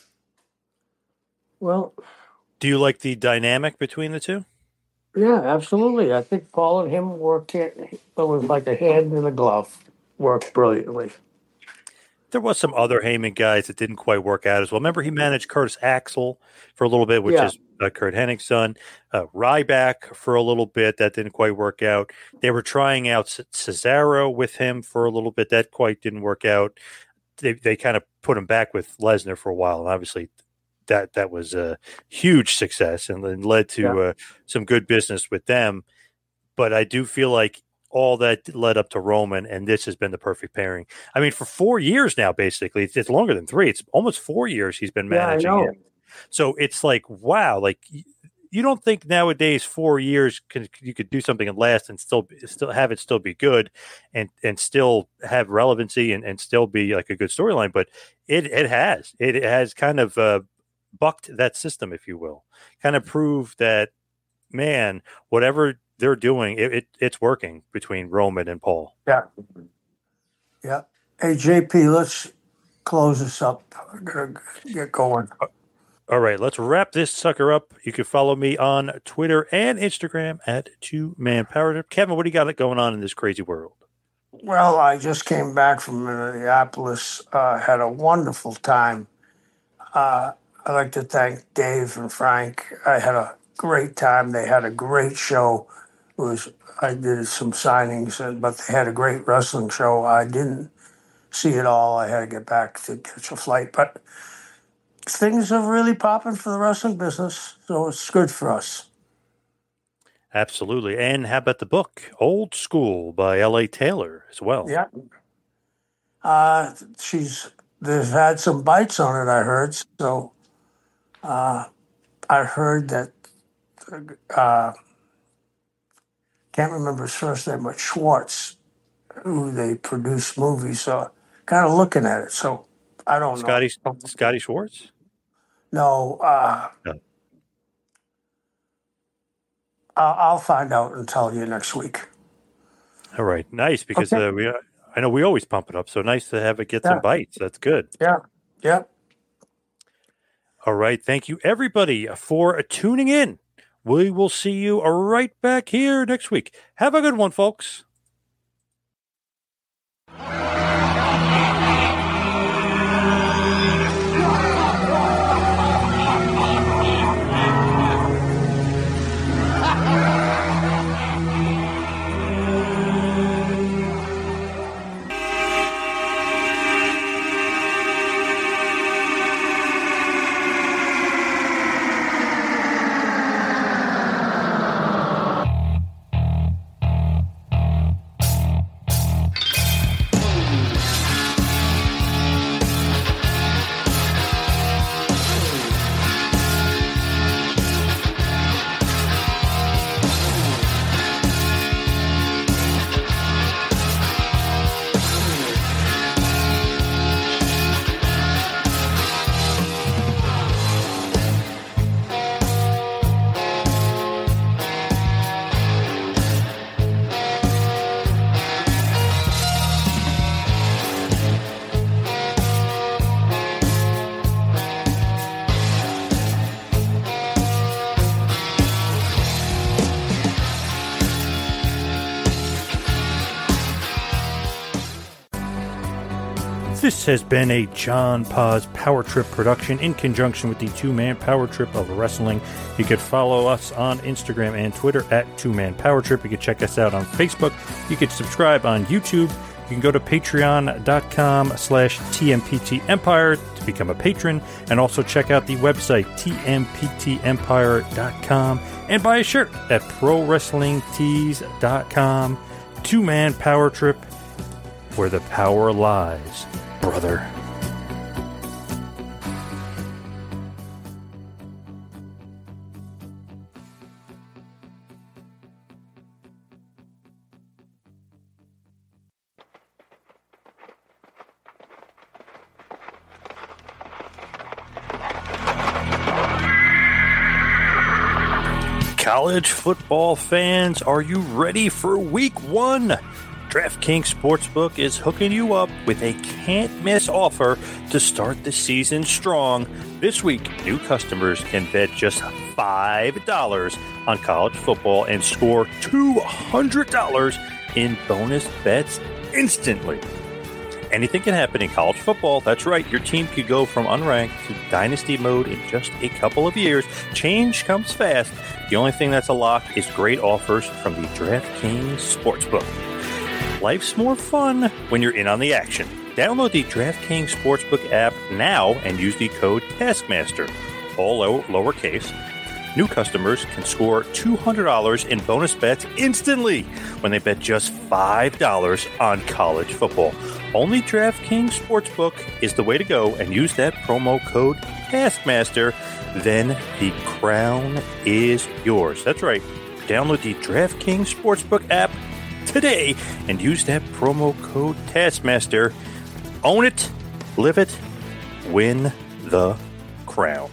Well, do you like the dynamic between the two? Yeah, absolutely. I think Paul and him worked, it was like a hand in a glove, worked brilliantly. There was some other Heyman guys that didn't quite work out as well. Remember, he managed Curtis Axel for a little bit, which yeah. is uh, Kurt Hennig's son. Uh, Ryback for a little bit. That didn't quite work out. They were trying out Cesaro with him for a little bit. That quite didn't work out. They they kind of put him back with Lesnar for a while, and obviously that that was a huge success and then led to yeah. uh, some good business with them. But I do feel like all that led up to Roman, and this has been the perfect pairing. I mean, for four years now, basically, it's, it's longer than three. It's almost four years he's been managing yeah, I know. him. So it's like, wow, like you don't think nowadays four years can, you could do something and last and still still have it still be good and and still have relevancy and, and still be like a good storyline. But it it has. It, it has kind of uh, bucked that system, if you will. Kind of proved that, man, whatever they're doing, it, it it's working between Roman and Paul. Yeah. Yeah. Hey, J P, let's close this up. We're going to get going. All right, let's wrap this sucker up. You can follow me on Twitter and Instagram at Two Man Power Trip. Kevin, what do you got going on in this crazy world? Well, I just came back from Minneapolis. Uh, had a wonderful time. Uh, I'd like to thank Dave and Frank. I had a great time. They had a great show. It was I did some signings, but they had a great wrestling show. I didn't see it all. I had to get back to catch a flight, but things are really popping for the wrestling business, so it's good for us. Absolutely. And how about the book, Old School by L A Taylor as well? Yeah. Uh, she's they've had some bites on it, I heard. So uh, I heard that uh, can't remember his first name, but Schwartz, who they produce movies, so kind of looking at it. So I don't Scotty, know. Scotty Schwartz? No. Uh, no. I'll, I'll find out and tell you next week. All right. Nice, because okay. uh, we I know we always pump it up, so nice to have it get yeah. some bites. That's good. Yeah. Yeah. All right. Thank you, everybody, for tuning in. We will see you right back here next week. Have a good one, folks. This has been a John Paz Power Trip production in conjunction with the Two-Man Power Trip of Wrestling. You can follow us on Instagram and Twitter at Two-Man Power Trip. You can check us out on Facebook. You can subscribe on YouTube. You can go to patreon.com slash TMPT Empire to become a patron, and also check out the website T M P T empire dot com and buy a shirt at pro wrestling tees dot com. Two-Man Power Trip, where the power lies, brother. College football fans, are you ready for week one? DraftKings Sportsbook is hooking you up with a can't-miss offer to start the season strong. This week, new customers can bet just five dollars on college football and score two hundred dollars in bonus bets instantly. Anything can happen in college football. That's right. Your team could go from unranked to dynasty mode in just a couple of years. Change comes fast. The only thing that's a lock is great offers from the DraftKings Sportsbook. Life's more fun when you're in on the action. Download the DraftKings Sportsbook app now and use the code Taskmaster, all low, lowercase. New customers can score two hundred dollars in bonus bets instantly when they bet just five dollars on college football. Only DraftKings Sportsbook is the way to go, and use that promo code Taskmaster. Then the crown is yours. That's right. Download the DraftKings Sportsbook app today and use that promo code Taskmaster. Own it, live it, win the crown.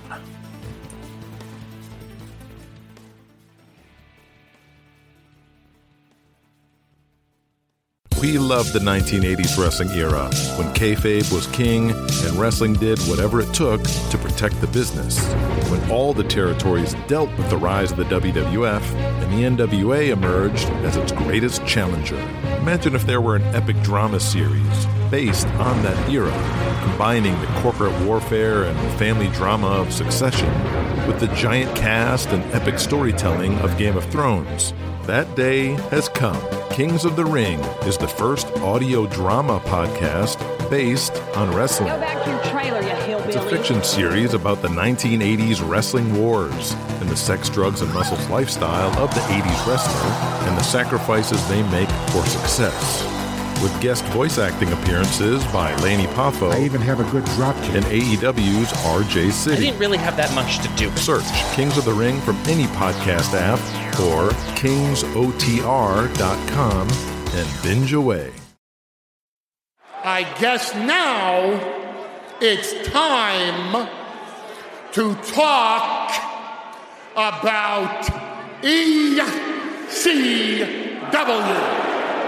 We loved the nineteen eighties wrestling era, when kayfabe was king and wrestling did whatever it took to protect the business. When all the territories dealt with the rise of the W W F and the N W A emerged as its greatest challenger. Imagine if there were an epic drama series based on that era, combining the corporate warfare and family drama of Succession with the giant cast and epic storytelling of Game of Thrones. That day has come. Kings of the Ring is the first audio drama podcast based on wrestling. Go back to your trailer, you hillbilly. It's a fiction series about the nineteen eighties wrestling wars and the sex, drugs, and muscles lifestyle of the eighties wrestler and the sacrifices they make for success. With guest voice acting appearances by Laney Poffo. I even have a good drop kick. And A E W's R J City. I didn't really have that much to do. Search Kings of the Ring from any podcast app or kings o t r dot com and binge away. I guess now it's time to talk about E C W.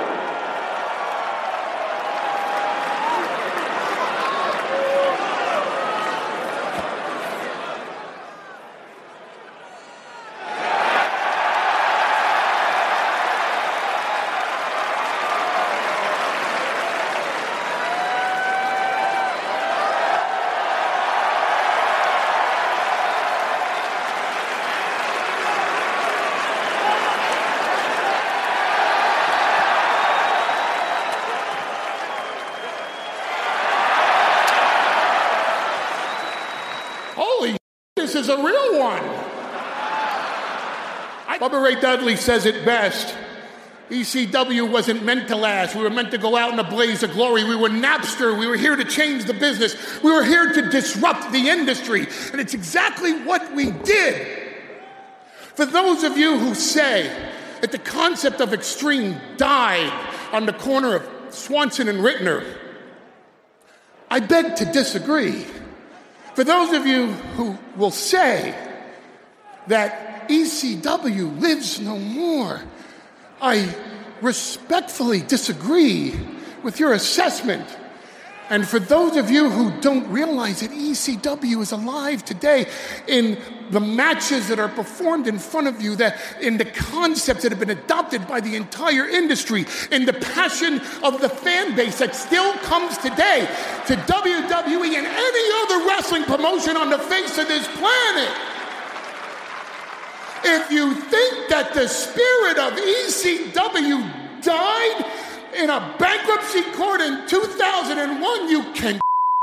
This is a real one. Bubba Ray Dudley says it best. E C W wasn't meant to last. We were meant to go out in a blaze of glory. We were Napster. We were here to change the business. We were here to disrupt the industry. And it's exactly what we did. For those of you who say that the concept of Extreme died on the corner of Swanson and Rittner, I beg to disagree. For those of you who will say that E C W lives no more, I respectfully disagree with your assessment. And for those of you who don't realize it, E C W is alive today in the matches that are performed in front of you, that in the concepts that have been adopted by the entire industry, in the passion of the fan base that still comes today to W W E and any other wrestling promotion on the face of this planet. If you think that the spirit of E C W died in a bankruptcy court in two thousand one, you can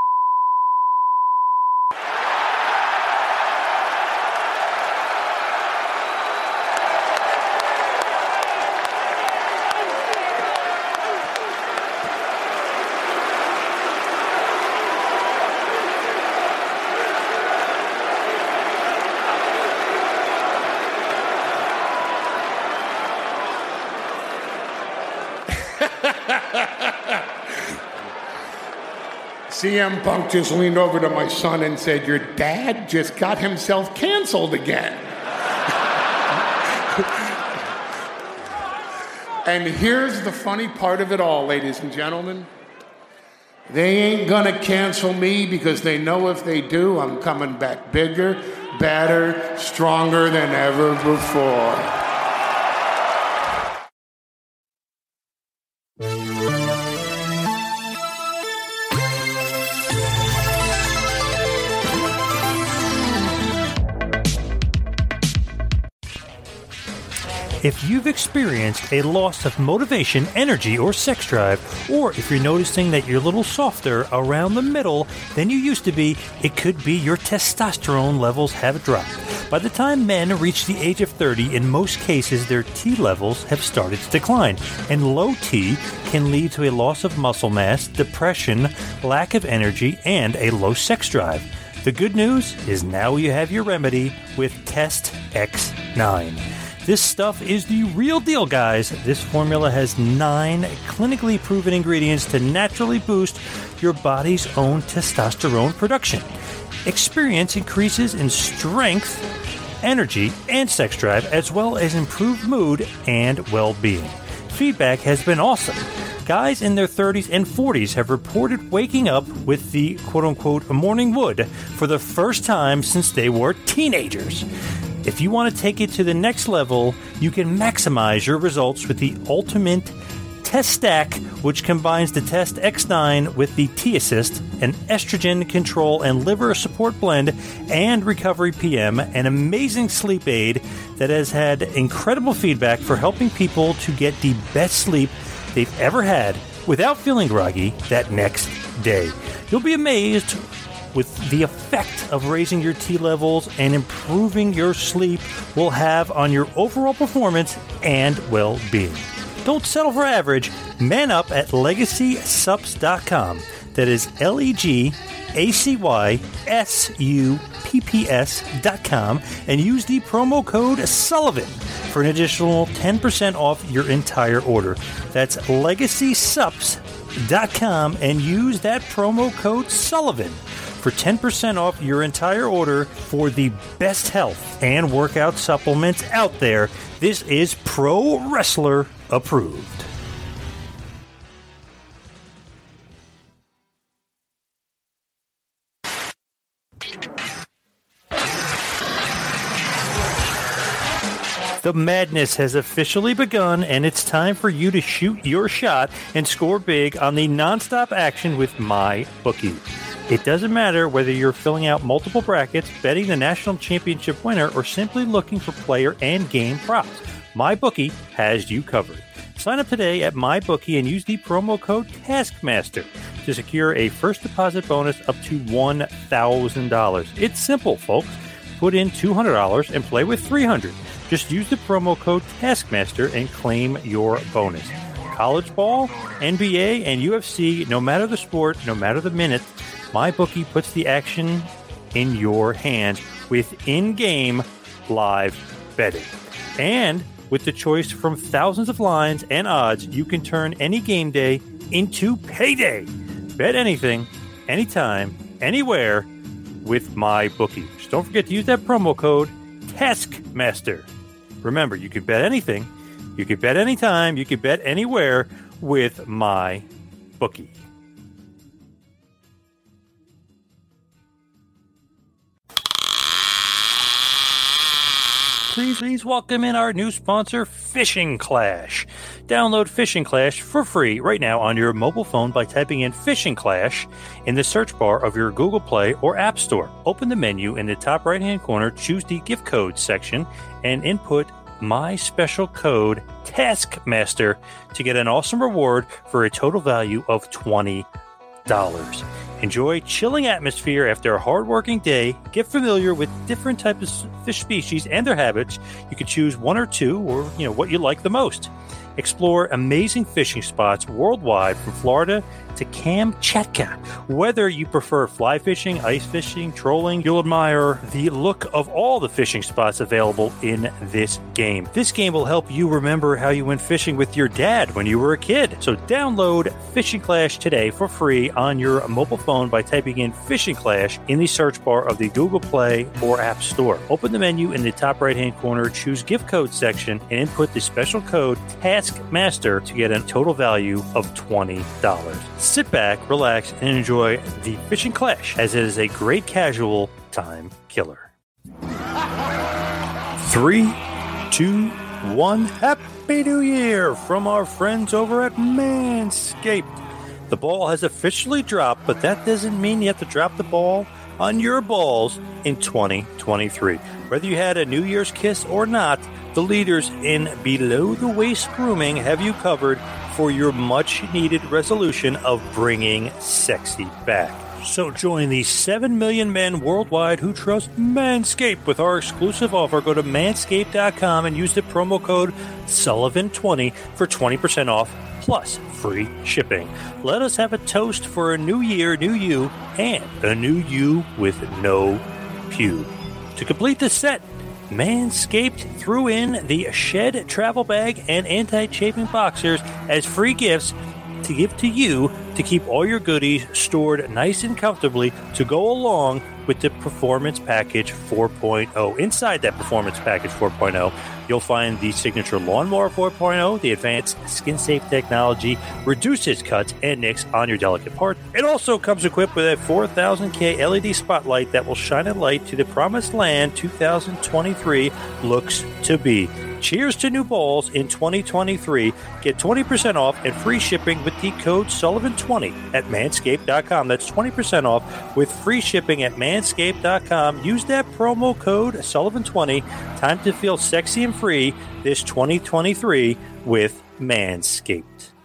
C M Punk just leaned over to my son and said, "Your dad just got himself canceled again." And here's the funny part of it all, ladies and gentlemen. They ain't gonna cancel me because they know if they do, I'm coming back bigger, better, stronger than ever before. If you've experienced a loss of motivation, energy, or sex drive, or if you're noticing that you're a little softer around the middle than you used to be, it could be your testosterone levels have dropped. By the time men reach the age of thirty, in most cases their T levels have started to decline, and low T can lead to a loss of muscle mass, depression, lack of energy, and a low sex drive. The good news is now you have your remedy with Test X nine. This stuff is the real deal, guys. This formula has nine clinically proven ingredients to naturally boost your body's own testosterone production. Experience increases in strength, energy, and sex drive, as well as improved mood and well-being. Feedback has been awesome. Guys in their thirties and forties have reported waking up with the quote-unquote morning wood for the first time since they were teenagers. If you want to take it to the next level, you can maximize your results with the Ultimate Test Stack, which combines the Test X nine with the T-Assist, an estrogen control and liver support blend, and Recovery P M, an amazing sleep aid that has had incredible feedback for helping people to get the best sleep they've ever had without feeling groggy that next day. You'll be amazed with the effect of raising your T levels and improving your sleep will have on your overall performance and well-being. Don't settle for average. Man up at legacy sups dot com. That is L E G A C Y S U P P S dot com and use the promo code Sullivan for an additional ten percent off your entire order. That's legacy sups dot com and use that promo code Sullivan for ten percent off your entire order for the best health and workout supplements out there. This is Pro Wrestler approved. The madness has officially begun, and it's time for you to shoot your shot and score big on the nonstop action with MyBookie. It doesn't matter whether you're filling out multiple brackets, betting the national championship winner, or simply looking for player and game props. MyBookie has you covered. Sign up today at MyBookie and use the promo code Taskmaster to secure a first deposit bonus up to one thousand dollars. It's simple, folks. Put in two hundred dollars and play with three hundred dollars. Just use the promo code Taskmaster and claim your bonus. College ball, N B A, and U F C, no matter the sport, no matter the minute, MyBookie puts the action in your hands with in-game live betting. And with the choice from thousands of lines and odds, you can turn any game day into payday. Bet anything, anytime, anywhere with MyBookie. Just don't forget to use that promo code Taskmaster. Remember, you can bet anything, you can bet anytime, you can bet anywhere with MyBookie. Please, please welcome in our new sponsor, Fishing Clash. Download Fishing Clash for free right now on your mobile phone by typing in Fishing Clash in the search bar of your Google Play or App Store. Open the menu in the top right-hand corner, choose the gift code section, and input my special code Taskmaster to get an awesome reward for a total value of twenty dollars. Enjoy chilling atmosphere after a hard-working day. Get familiar with different types of fish species and their habits. You can choose one or two, or you know what you like the most. Explore amazing fishing spots worldwide from Florida to Kamchatka. Whether you prefer fly fishing, ice fishing, trolling, you'll admire the look of all the fishing spots available in this game. This game will help you remember how you went fishing with your dad when you were a kid. So download Fishing Clash today for free on your mobile phone by typing in Fishing Clash in the search bar of the Google Play or App Store. Open the menu in the top right-hand corner, choose gift code section, and input the special code Taskmaster to get a total value of twenty dollars. Sit back, relax, and enjoy the Fishing Clash, as it is a great casual time killer. Three, two, one. Happy New Year from our friends over at Manscaped. The ball has officially dropped, but that doesn't mean you have to drop the ball on your balls in twenty twenty-three. Whether you had a New Year's kiss or not, the leaders in below-the-waist grooming have you covered for your much-needed resolution of bringing sexy back. So join the seven million men worldwide who trust Manscaped with our exclusive offer. Go to manscaped dot com and use the promo code Sullivan twenty for twenty percent off plus free shipping. Let us have a toast for a new year, new you, and a new you with no pube. To complete the set, Manscaped threw in the Shed travel bag and anti-chafing boxers as free gifts to give to you to keep all your goodies stored nice and comfortably to go along with the Performance Package four point oh. Inside that Performance Package four point oh, you'll find the signature Lawnmower four point oh, the advanced skin-safe technology, reduces cuts and nicks on your delicate part. It also comes equipped with a four thousand K L E D spotlight that will shine a light to the promised land two thousand twenty-three looks to be. Cheers to new balls in twenty twenty-three. Get twenty percent off and free shipping with the code Sullivan twenty at manscaped dot com. That's twenty percent off with free shipping at manscaped dot com. Use that promo code Sullivan twenty. Time to feel sexy and free this twenty twenty-three with Manscaped.